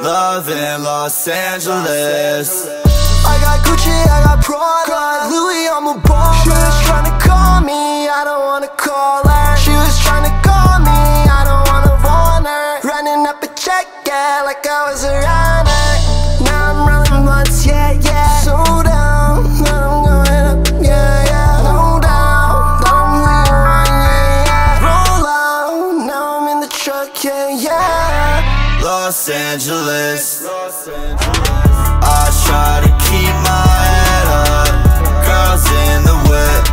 Love in Los Angeles. I got Gucci, I got Prada, Louis, I'm a baller. She was tryna call me, I don't wanna call her. She was tryna call me, I don't wanna want her. Running up a check, yeah, like I was a runner. Now I'm running blunts, yeah, yeah. So down, now I'm going up, yeah, yeah. No doubt, I'm leaving, yeah, yeah. Roll out, now I'm in the truck, yeah, yeah. Los Angeles. I try to keep my head up. Girls in the whip.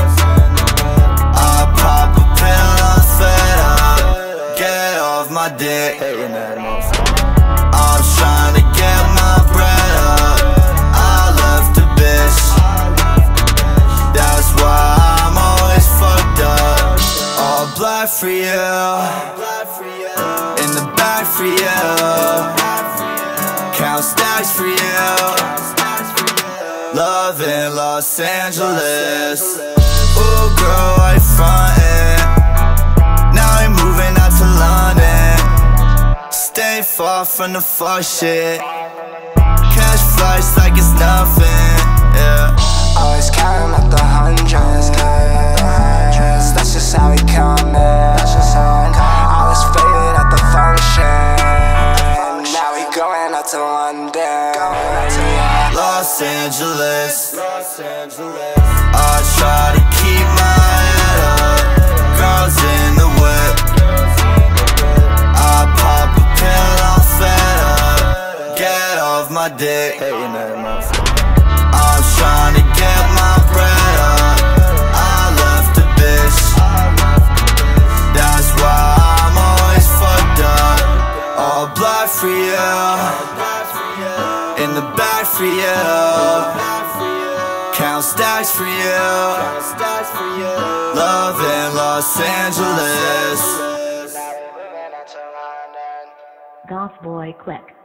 I pop a pill, I'm fed up. Get off my dick. I'm trying to get my bread up. I left a bitch. That's why I'm always fucked up. All black for you. In the back for you. Count stacks for you. Love in Los Angeles. Ooh, girl, I frontin'. Now I'm moving out to London. Stay far from the fuck shit. Cash flights like it's nothing, yeah. Always counting up the hundreds. That's just how we coming. I was faded at the function. Now we going out to London. Los Angeles. I try to keep my head up. Girls in the whip. I pop a pill, I'm fed up. Get off my dick. I'm trying to get my bread up. I left a bitch. That's why I'm always fucked up. All black for you. In the back for you. Count stacks for you. Love in Los Angeles. Goth Boy Quick.